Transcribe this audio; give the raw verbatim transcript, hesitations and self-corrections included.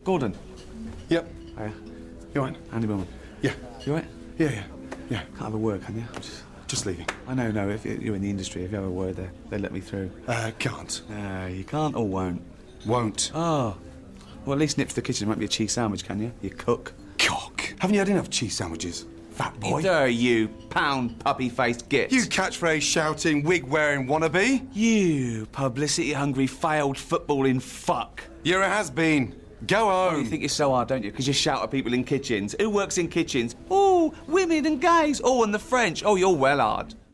Gordon. Yep. Hiya. You all right? Andy Millman. Yeah. You all right? Yeah, yeah. Yeah. Can't have a word, can you? I'm just... Just leaving. I know, no, if you're in the industry, if you have a word there, they let me through. Uh, can't. Uh, you can't or won't? Won't. Oh. Well, at least nip to the kitchen. It might be a cheese sandwich, can you? You cook. Cock. Haven't you had enough cheese sandwiches, fat boy? Either you pound puppy-faced git. You catchphrase shouting, wig-wearing wannabe. You publicity-hungry, failed footballing fuck. You're a has-been. Go home. Oh, you think you're so hard, don't you? Because you shout at people in kitchens. Who works in kitchens? Oh, women and gays. Oh, and the French. Oh, you're well hard.